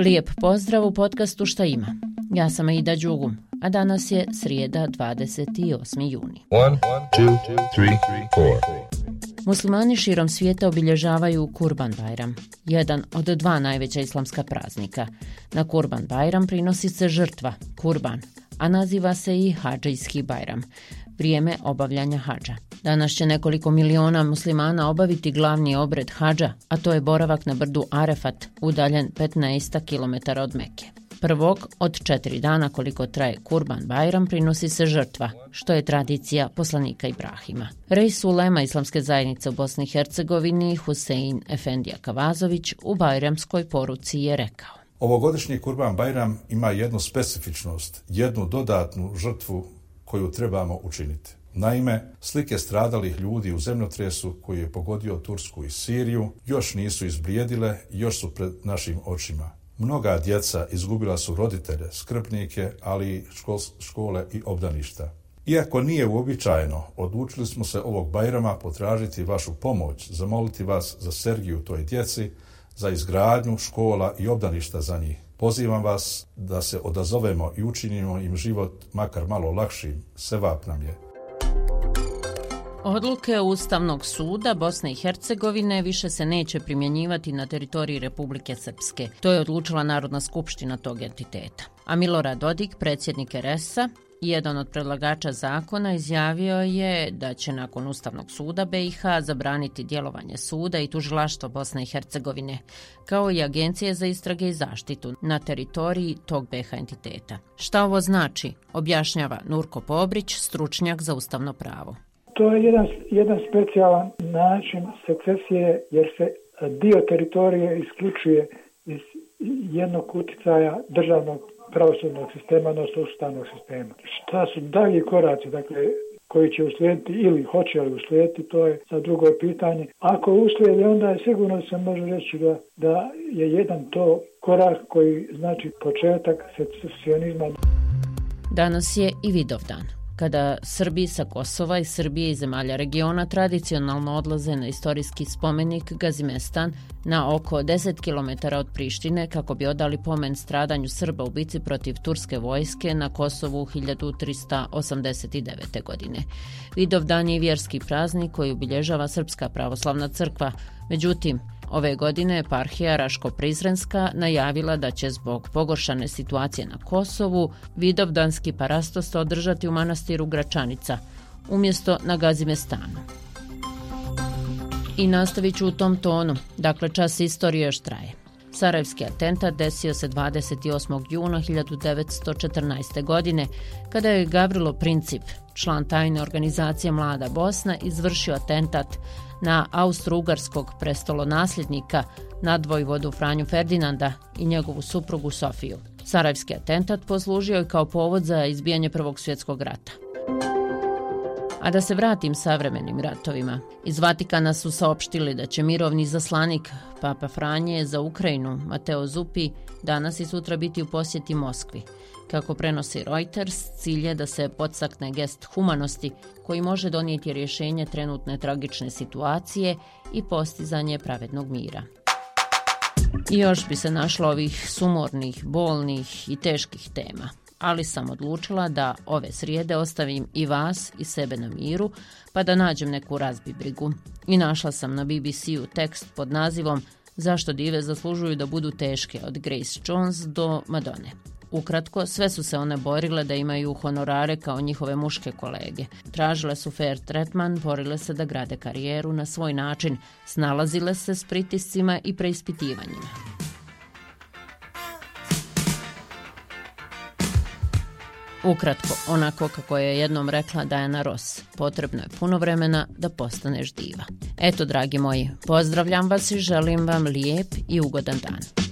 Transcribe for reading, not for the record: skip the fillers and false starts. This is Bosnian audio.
Lijep pozdrav u podcastu Šta ima. Ja sam Aida Đugum, a danas je srijeda 28. juni. 1, 2, 3, 4. Muslimani širom svijeta obilježavaju Kurban Bajram, jedan od dva najveća islamska praznika. Na Kurban Bajram prinosi se žrtva, kurban, a naziva se i Hadžijski Bajram, vrijeme obavljanja hadža. Danas će nekoliko miliona muslimana obaviti glavni obred hadža, a to je boravak na brdu Arefat, udaljen 15 km od Mekke. Prvog od 4 dana koliko traje Kurban Bajram prinosi se žrtva, što je tradicija poslanika Ibrahima. Reis ulema Islamske zajednice u Bosni i Hercegovini, Husein Efendija Kavazović, u bajramskoj poruci je rekao: Ovogodišnji Kurban Bajram ima jednu specifičnost, jednu dodatnu žrtvu koju trebamo učiniti. Naime, slike stradalih ljudi u zemljotresu koji je pogodio Tursku i Siriju još nisu izblijedile, još su pred našim očima. Mnoga djeca izgubila su roditelje, skrbnike, ali i škole i obdaništa. Iako nije uobičajeno, odlučili smo se ovog Bajrama potražiti vašu pomoć, zamoliti vas za Sergiju toj djeci, za izgradnju škola i obdaništa za njih. Pozivam vas da se odazovemo i učinimo im život makar malo lakšim, sevap nam je. Odluke Ustavnog suda Bosne i Hercegovine više se neće primjenjivati na teritoriji Republike Srpske. To je odlučila Narodna skupština tog entiteta. A Milorad Dodik, predsjednik RS-a, jedan od predlagača zakona, izjavio je da će nakon Ustavnog suda BiH zabraniti djelovanje suda i tužilaštva Bosne i Hercegovine, kao i Agencije za istrage i zaštitu na teritoriji tog BiH entiteta. Šta ovo znači, objašnjava Nurko Pobrić, stručnjak za ustavno pravo. To je jedan specijalan način secesije jer se dio teritorije isključuje iz jednog uticaja državnog pravosudnog sistema, odnosno ustavnog sistema. Šta su dalji koraci, dakle, koji će uslijediti ili hoće li uslijediti, to je za drugo pitanje. Ako uslijedi, onda je sigurno se može reći da je jedan to korak koji znači početak secesionizma. Danas je i Vidovdan, kada Srbi sa Kosova i Srbije i zemalja regiona tradicionalno odlaze na istorijski spomenik Gazimestan na oko 10 km od Prištine kako bi odali pomen stradanju Srba u bici protiv turske vojske na Kosovu 1389. godine. Vidovdan je vjerski praznik koji obilježava Srpska pravoslavna crkva. Međutim, ove godine eparhija Raško-Prizrenska najavila da će zbog pogoršane situacije na Kosovu vidovdanski parastos održati u manastiru Gračanica, umjesto na Gazimestanu. I nastavit ću u tom tonu, dakle čas istorije još traje. Sarajevski atentat desio se 28. juna 1914. godine, kada je Gavrilo Princip, član tajne organizacije Mlada Bosna, izvršio atentat na austro-ugarskog prestolonasljednika, nadvojvodu Franju Ferdinanda i njegovu suprugu Sofiju. Sarajevski atentat poslužio je kao povod za izbijanje Prvog svjetskog rata. A da se vratim savremenim ratovima. Iz Vatikana su saopštili da će mirovni zaslanik Papa Franje za Ukrajinu, Mateo Zuppi, danas i sutra biti u posjeti Moskvi. Kako prenosi Reuters, cilj je da se podstakne gest humanosti koji može donijeti rješenje trenutne tragične situacije i postizanje pravednog mira. I još bi se našlo ovih sumornih, bolnih i teških tema, ali sam odlučila da ove srijede ostavim i vas i sebe na miru, pa da nađem neku razbibrigu. I našla sam na BBC-u tekst pod nazivom Zašto dive zaslužuju da budu teške, od Grace Jones do Madone. Ukratko, sve su se one borile da imaju honorare kao njihove muške kolege. Tražile su fair tretman, borile se da grade karijeru na svoj način, snalazile se s pritiscima i preispitivanjima. Ukratko, onako kako je jednom rekla Diana Ross, potrebno je puno vremena da postaneš diva. Eto, dragi moji, pozdravljam vas i želim vam lijep i ugodan dan.